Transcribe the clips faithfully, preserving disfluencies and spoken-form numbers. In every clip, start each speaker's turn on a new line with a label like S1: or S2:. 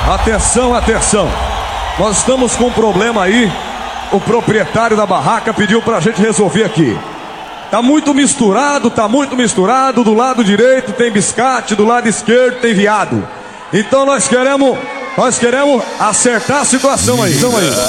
S1: Atenção, atenção. Nós estamos com um problema aí. O proprietário da barraca pediu pra gente resolver aqui. Tá muito misturado, tá muito misturado. Do lado direito tem biscate, do lado esquerdo tem viado. Então nós queremos, nós queremos acertar a situação aí. Então aí.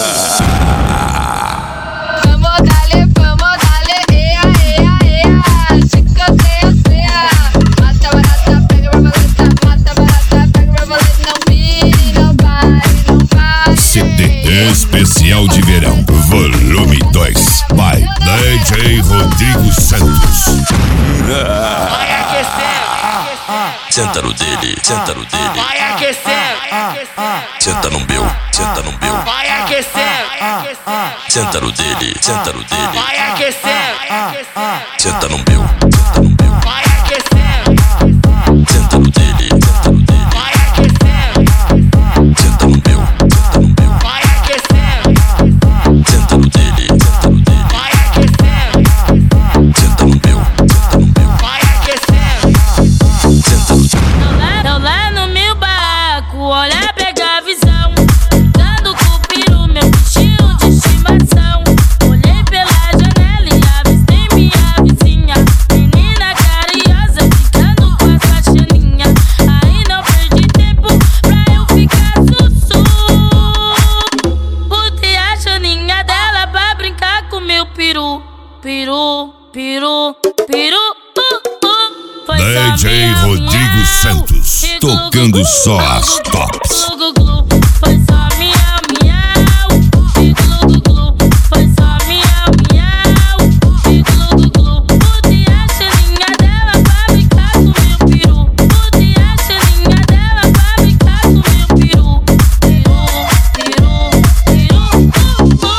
S2: Vamos darle, vamos darle, ea, ea, ea. Chica, seia, seia. Mata barata, pega borboleta, mata barata, pega borboleta. Não vire, não vai, não vai.
S3: C D especial de verão, volume dois, by D J Rodrigo Santos.
S4: Vai aquecendo.
S5: Senta no dele, senta no dele.
S4: Vai aquecendo.
S5: Senta no meu, senta no meu.
S4: Vai aquecendo.
S5: Senta no dele, senta no dele.
S4: Vai aquecendo.
S5: Senta no meu, senta no meu.
S4: Vai aquecendo.
S5: Senta no dele, senta no dele.
S4: Vai aquecendo.
S5: Senta no meu, senta no meu.
S4: Vai aquecendo.
S5: Senta no dele, senta no dele.
S4: Vai aquecendo.
S5: Senta no meu, senta no meu.
S4: Vai aquecendo.
S5: Senta no dele.
S6: Tô lá no meu barraco, olha, pega a visão. Dando com o peru, meu bichinho de estimação. Olhei pela janela e avistei minha vizinha. Menina carinhosa, ficando com as faxininhas. Aí não perdi tempo pra eu ficar sussu. Botei a chaninha dela pra brincar com meu peru. Peru, peru, peru, uh, uh. Foi só
S3: D J
S6: miau,
S3: Rodrigo
S6: miau.
S3: Santos,
S6: E glu,
S3: tocando
S6: glu,
S3: só
S6: glu,
S3: as
S6: glu,
S3: tops.
S6: glu, glu, glu. Foi só miau, miau. E glu, glu, glu. Foi só miau, miau. E glu, glu, glu. Botei a chaninha dela pra brincar com meu peru. Botei a chaninha dela pra brincar com meu peru. Peru, peru, peru, uh,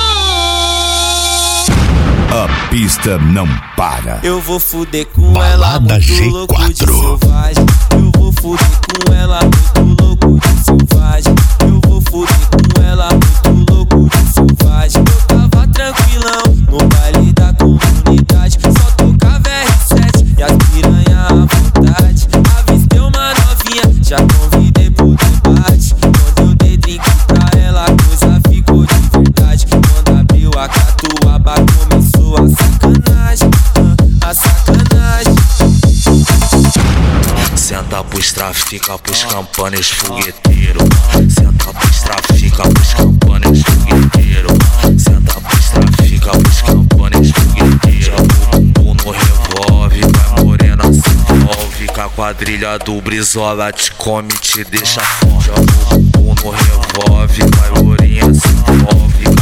S6: uh.
S3: A pista não para.
S7: Eu vou fuder com
S3: Balada
S7: ela muito
S3: G
S7: louco de
S3: quatro.
S7: selvagem. Eu vou fuder com ela muito louco de selvagem. Eu vou fuder com ela muito louco de selvagem. Eu tava tranquilão no baile da comunidade. Só tocava R sete e as piranha à vontade. Avistei uma novinha, já convidei pro debate. Quando eu dei drink pra ela, a coisa ficou de verdade. Quando abriu a catuaba, começou a sacanagem, a sacanagem.
S5: Senta pros trafica, pros campanhas fogueteiro. Senta pros trafica, pros campanhas fogueteiro. Senta pros trafica, pros campanhas fogueteiro. Joga o bumbum no revólver, vai morena, se envolve. Com a quadrilha do Brizola te come, te deixa forte. Joga o bumbum no revólver, vai morena, se envolve.